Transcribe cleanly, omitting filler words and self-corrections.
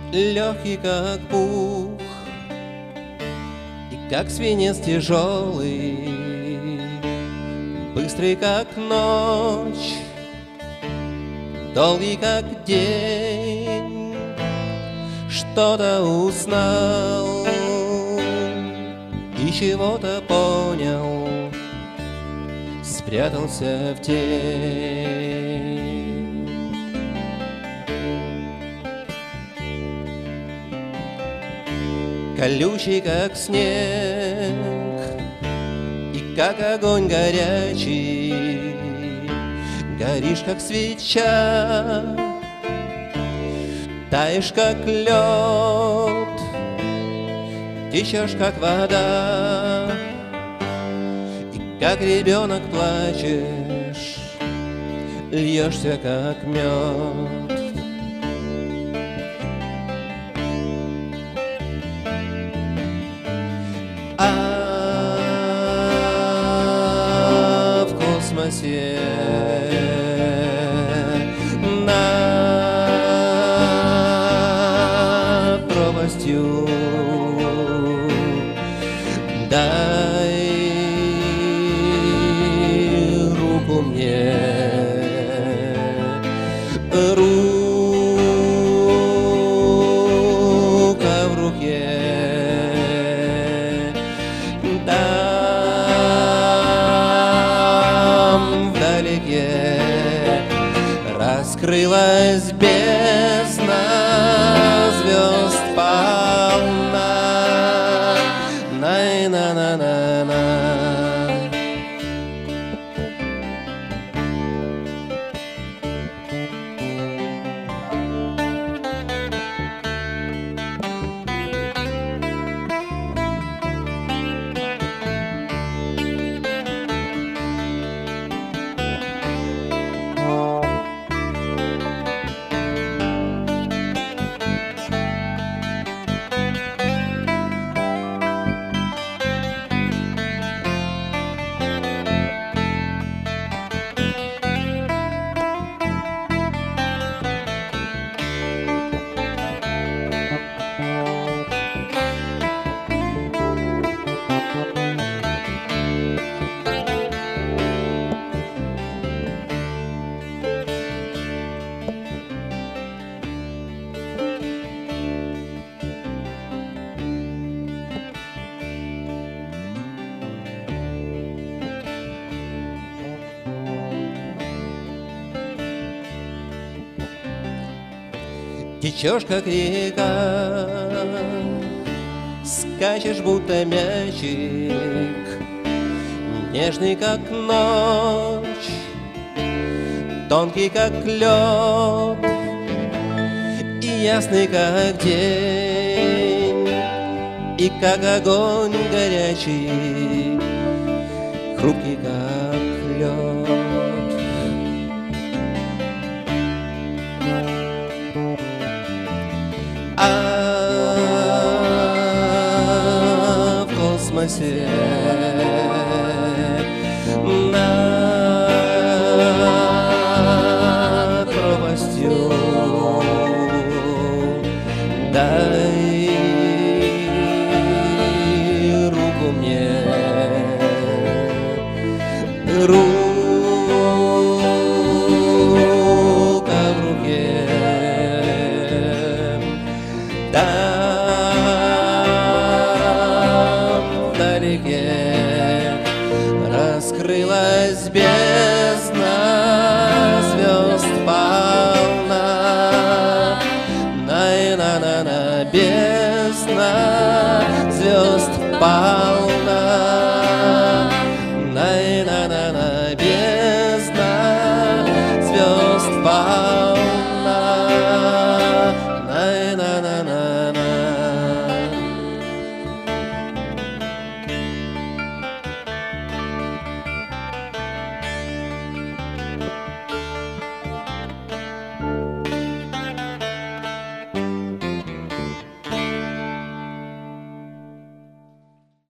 легкий, как пух, и как свинец тяжелый, быстрый, как ночь, долгий, как день. Что-то узнал и чего-то понял, спрятался в тень. Колючий, как снег, и как огонь горячий, горишь, как свеча, таешь, как лед, течешь, как вода, и как ребенок плачешь, льешься, как мед. А в космосе над пропастью дай руку мне, рука в руке. Там вдалеке раскрылась бездна, звезд полна. На-на-на-на-на. Течешь, как река, скачешь, будто мячик, нежный, как ночь, тонкий, как лед, и ясный, как день, и как огонь горячий, хрупкий, как лед. А в космосе над пропастью дай руку мне, рука в руке. Там вдалеке раскрылась бездна, звезд полна. На-на-на-на, бездна звезд полна.